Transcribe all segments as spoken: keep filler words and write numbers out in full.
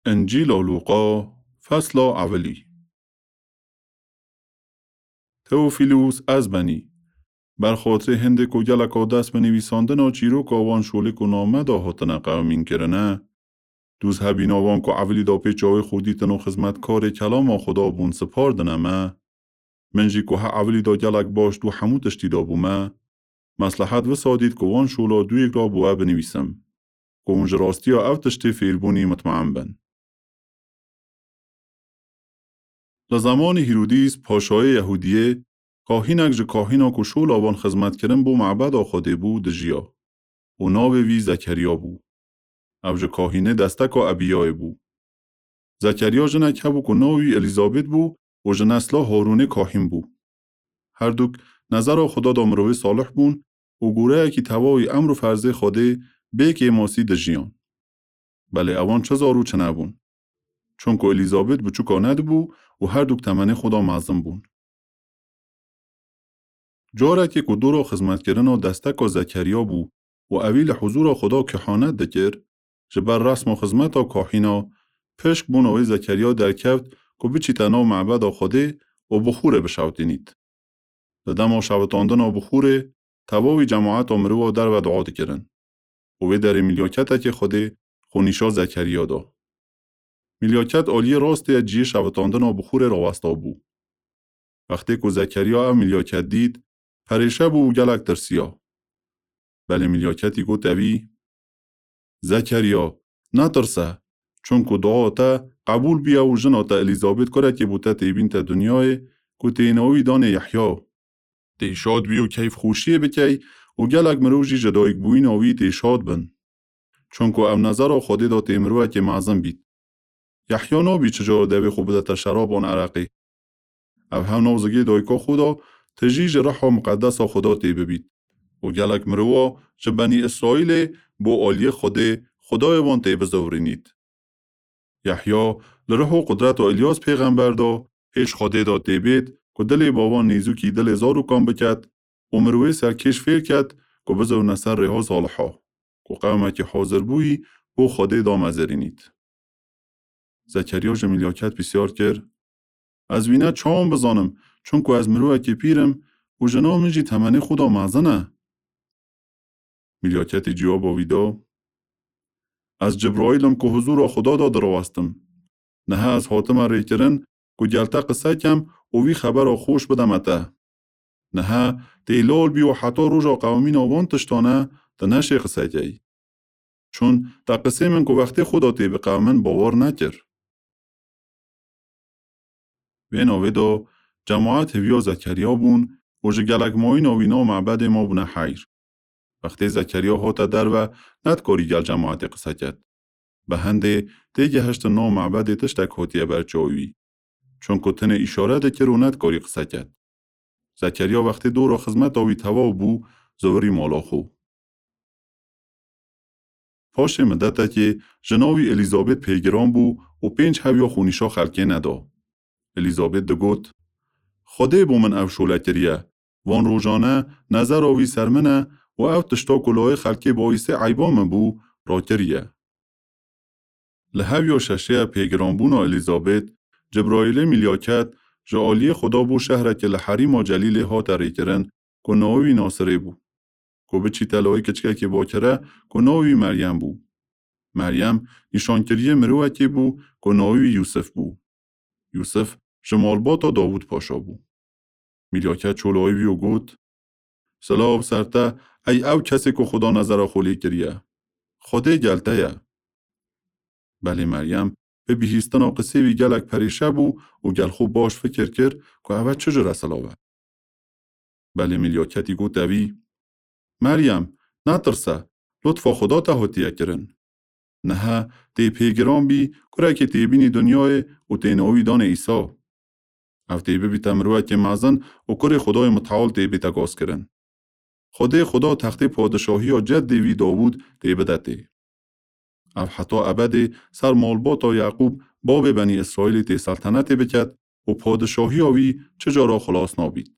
انجیل لوقا فصل اولی. تئوفیلوس از بنی بر خاطر هند کو گلک دست بنویساندن و چیروک آوان شولک و نامه دا هاتن قومین کرنه دوز هبین آوان که اولی دا پیچاوی خودی تنو خدمتکار کلام خدا بون سپاردنمه منجی که ها اولی دا گلک باش دو همو تشتی دا بومه مصلحت و سادید که وان شولا دو یک را بوه بنویسم که اونج راستی ها او تشتی فیلبونی مطمئن بن. لزمان هیرودیس پاشای یهودیه کاهینک جه کاهینا که شول آوان خدمت کرن بو معبد آخاده بو دجیا و ناو وی زکریا بو او جه کاهینه دستک و ابیای بو زکریا جنک هبو که ناوی الیزابت بو و جه نسلا هارونه کاهین بو هر دوک نظر خدا دا مروی صالح بون و گوره اکی تواوی امر و فرزه خوده بیک ماسی دجیان بله اوان چه زارو چه نبون چون که الیزابت بچو کاند بو و هر دوک تمنه خدا معظم بون جاره که که دو را خدمت کردن و دستک و زکریا بو و اویل حضور خدا کهانت دکر جه بر رسم و خدمت و کاهینا پشک بون اوی زکریا در کفت که بچی تنها معبد خوده و بخوره بشوتینید. ددم و شوتاندن و بخوره تواوی جماعت امرو و در و دعا دکرن و وی در ملیاکت که خوده خونیشا زکریا دا. ملیاکت آلی راست جی شوتاندن و بخوره راوستا بو. وقتی که زکریا او ملیاکت دید پریشه بو گلک ترسیا. بله ملیاکتی گو دوی زکریا نترسه چون که دعا تا قبول بیا و جنا تا الیزابت کرده که بوده تیبین تا دنیای که تیناوی دان یحیا تی شاد بیو کیف خوشیه بکی و گلک مروجی جدایک بوین آوی تی شاد بن چون که او نظر خودی دا تیمروه که معظم بید یحیا نابی چجا دوی خوبه تا شراب آن عرقی او هم نوزگی دایکا خدا تجیج رحا مقدس خدا تی ببید و گلک مروه چه بنی اسرائیل بو آلیه خوده خدای وان تی بزورینید. یحیا لروح و قدرت و الیاس پیغمبر دا هیچ خوده دا تی بید که دل باوان نیزو کی دل زارو کام بکد و مروه سرکش فیر کد که بزو نسر ریها صالحا که قومه که حاضر بویی بو خوده دا مزرینید. زکریا جمیلیاکت بسیار کر از وینه چام بزانم چون که از مروه که پیرم و جنا منجی تمنی خدا مزنه. ملیاکت جواب آویدا از جبرائیلم که حضور خدا دا درواستم نه از حاتم ری کرن که گلتا قصه کم و وی خبر خوش بدم اته نه تیلال بی و حتی روژا قومین آوان تشتانه ده نشه قصه جایی چون تا قصه من که وقتی خدا تی به قومن باور نکر. وین آویدا جماعت هویا زکریا بون و جه گلک مایی ناوینا معبد ما بونه حیر وقتی زکریا هاتا در و ندکاری گل جماعت قصه کرد. به هنده دیگه هشت نو معبد تشتک هاتیه برچاوی چون کتن اشاره ده که رو ندکاری قصه کرد. زکریا وقتی دو را خدمت آوی توا بو زوری مالا خو. پاش مدته که جناوی الیزابت پیگران بو و پنج هویا خونیشا خلکه ندا. الیزابت ده گوت خوده بو من او شوله کریه وان روزانه نظر آوی سرمنه و او تشتا کلاه خلکه بایسته عیبام بو را کریه. لحویا ششه پیگران بونا الیزابت جبرائیل ملیاکت جعالی خدا بو شهره که لحریم و جلیل ها تری کرن که ناوی ناصره بو. که بچی تلوی کچکه که باکره که ناوی مریم بو. مریم نشانکریه مروه که بو که ناوی یوسف بو. یوسف جمالباتا داوود پاشا بو. ملیاکت چولای بیو گوت سلام سرته ای او کسی که خدا نظر خولی کریه. خوده گلته یه. بله مریم به بیهیستن و قصه وی گلک پریشه بو و گل خوب باش فکر کر که اوه چجور اصلا آوه. بله ملیاکتی گو دوی مریم نترسه لطفا خدا تهاتیه کرن. نه دی پیگران بی کرا که تی بینی دنیای و تی نوی دان ایسا. او تی بی تمروه که مازن و کر خدای متعال تی بی تگاز کرن. خدای خدا تخت پادشاهی و جد وی داوود تی بدته. او حتی ابد سر مالباتا یعقوب باب بنی اسرائیل تی سلطنت بکد و پادشاهی آوی چجارا خلاص نابید.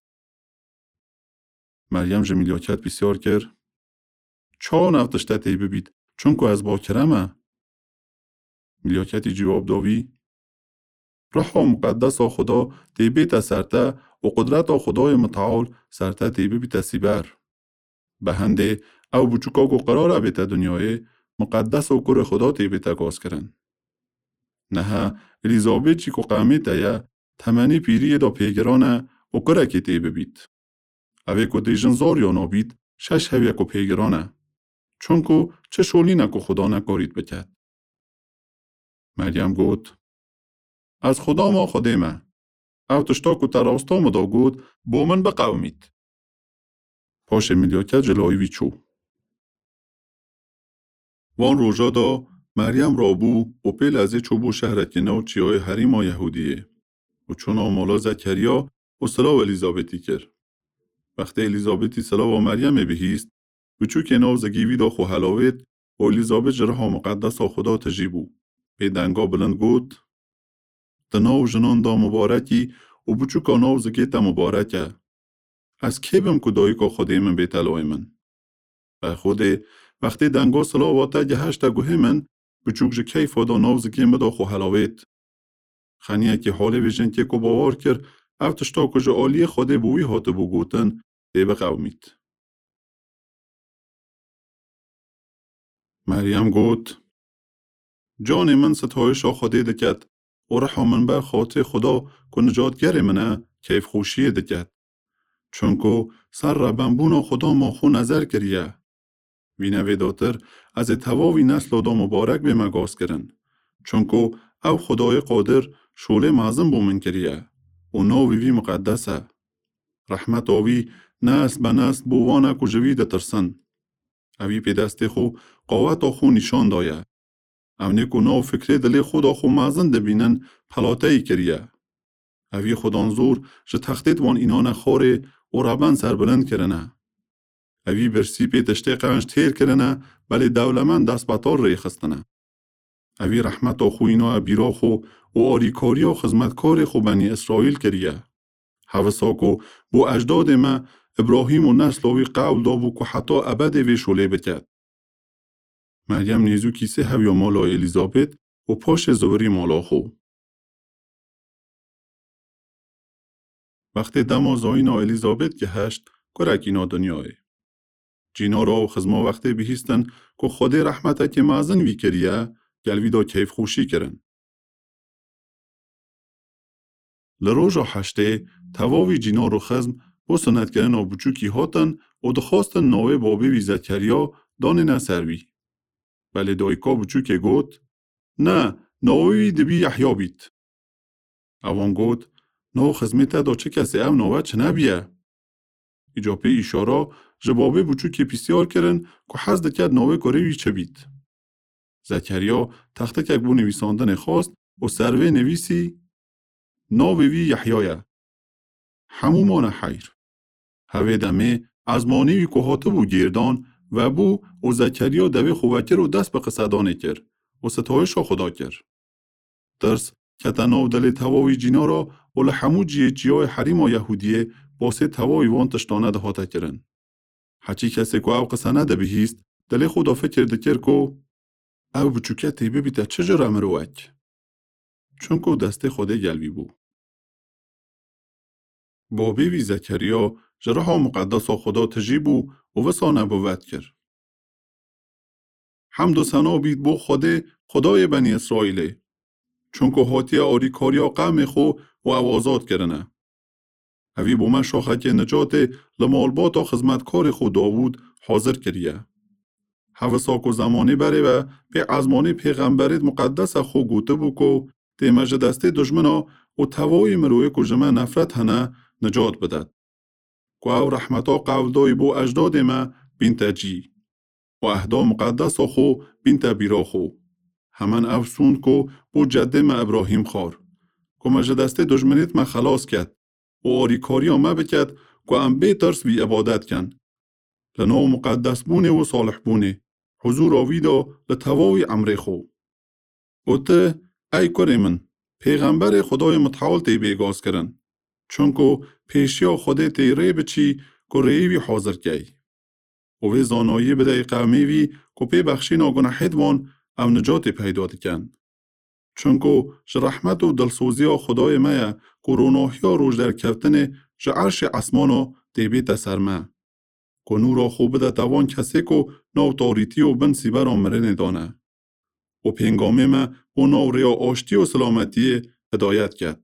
مریم جمیلیاکت بسیار کر چا نفتشته تی ببید چون که از با کرمه. ملیاکتی جواب داوی روح مقدس خدا تیبیت سرته و قدرت خدای متعال سرته تیبی بیت سیبر. به هنده او بچوکا گو قرار بیت دنیای مقدس و کر خدا تیبیت گاز کرن. نه الیزابت چی که قامی تایه تمنی پیری دا پیگرانه و کره که تیبی بیت. اوه که دیجن زار یا نابید شش هویه که پیگرانه. چون که چه شولی نکو خدا نکارید بکد. مریم گوت از خدا ما خودمه. او تشتا که تراستا مدا گود با من بقومید. پاش ملیاکت جلوی وی چو. وان روژا دا مریم را بو و پیل ازی چوبو شهرکی نو چیای حریم یهودیه. و چون آمالا زکریا و سلا و الیزابتی کر. وقتی الیزابتی سلا و مریم بهیست و چو که نو زگیوی دا خو حلاوید و الیزابت جرها مقدس و خدا تجیبو. به دنگا بلند گود دناو جنان دا مبارکی و بچو که نو زگیتا مبارکه. از کیبم که دایی که خودی من بیتلوی من. و خوده وقتی دنگا سلا و تا گهشتا گوه من بچوک جه کیف دا نو زگیم دا خو حلاوید. خانیه که حالی ویژن که که باور کر او تشتا که جه آلی خوده بوی هاته بو گوتن دیبه قومید. مریم گوت جان من ستایشا خوده دکت و رحا من بر خاطر خدا که نجاتگر منه کیف خوشیه دکت. چون که سر ربنبون خدا ما خو نظر کریه. وینوی داتر از تواوی نسل دا مبارک به مگاز کرن. چون که او خدای قادر شوله معظم بومن کریه. و ناوی وی مقدسه. رحمت آوی نسل به نسل بوانه که جوید ترسن. اوی پی دست خو قوت خو نشان دایه. او نیکو ناو فکر دلی خدا خو معظم دبینن پلاته ای کریه. اوی خدانزور جه تختید وان اینان خوره و ربن سربلند کرنه. اوی برسی پی تشتی قنج تیر کرنه بلی دولمن دست بطار ری خستنه. اوی رحمت خو اینا بیرا خو و آریکاری و خزمتکار خو بنی اسرائیل کریه. حوثا کو بو اجداد ما ابراهیم و نسل وی قول دابو که حتی ابد وی شوله بکد. مریم نیزو کیسه هویا مالا الیزابت و پاش زوری مالا خو. وقتی دما زاینا الیزابت که هشت کرک اینا دنیای. جینا را و خزما وقتی بهیستن که خود رحمته که معزن وی کریه گلوی دا کیف خوشی کرن. لروژا هشته تواوی جینا رو خزم و سنتگرن و بچوکی هاتن و دخواستن ناوه بابی وی زکریا دانه نسروی. بله دایکا بچوکی گوت نه ناوی دبی یحیا بیت. اوان گوت نو خزمتا دا چه کسی او ناوه چه نبیه؟ ایجاپه ایشارا جبابه بچوکی پیسیار کرن که حز دکد ناوه گره چه بیت. زکریا تخته که بو نویساندن خواست و سروه نویسی ناوه وی یحیایه. همو مانه حیر. هوه دمه از مانیوی که هاته بو گیردان و بو و زکریا دوی خوبکر و دست به قصدانه کر و ستایش خدا کر. درس که تناو دل تواوی جینا را و لحمو جیه جیای حریم و یهودیه باسه تواوی وان تشتانه ده هاته کرن. هچی کسی که او قصانه ده بهیست دل خدا فکر دکر که او بچوکه تیبه بیده چجور امروک؟ چون که دست خوده گلوی بو. بابی وی زکریا جرها مقدس خدا تجیبو و وسا نبوت کر. حمد و ثنا بید بو خوده خدای بنی اسرائیل. چون که هاتی آریکاریا قوم خو و او آزاد کرنه. اوی بو من شاخه که نجات لمالبات و خزمتکار خو داوود حاضر کریه. حوثا که زمانی بره و به ازمانی پیغمبرت مقدس خو گوته بو که دیمج دسته دجمنا و توای مروی که جمع نفرت هنه نجات بدد. که او رحمتا قولدای بو اجداد ما بینت جی و اهدا مقدس خو بینت بیرا خو. همان افسون که بو جده ما ابراهیم خار. که مجد دسته دجمنیت ما خلاص کد و آریکاری ما بکد که ام بی ترس بی عبادت کن. لنو مقدس بونه و صالح بونه. حضور آویدا لتواوی عمره خو. و ته ای کره من پیغمبر خدای متعال تی بیگاز کرن. چون که پیشیا خوده تی ری بچی که ریوی حاضر کی. و وی زانایی بده قومی وی که پی بخشی ناگناهید وان او نجات پیدا دکن. چونکو ج رحمت و دلسوزی و خدای مایه که روناهی ها روش در کفتن ج عرش اسمانو دیبیت سرمه. که نورا خوب ده توان کسی که نو تاریتی و بن سیبر آمرین دانه. و پینگامی ما و نو ریا آشتی و سلامتی هدایت کرد.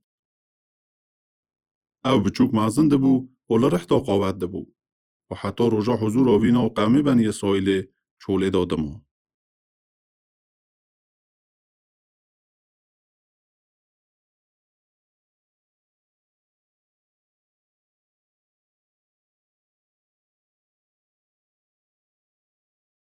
او بچوک معزن ده بو و لرحتا قاوت ده بو. و حتی رجا حضور آوینا و قومی بنی اسرائیل چوله دادمو.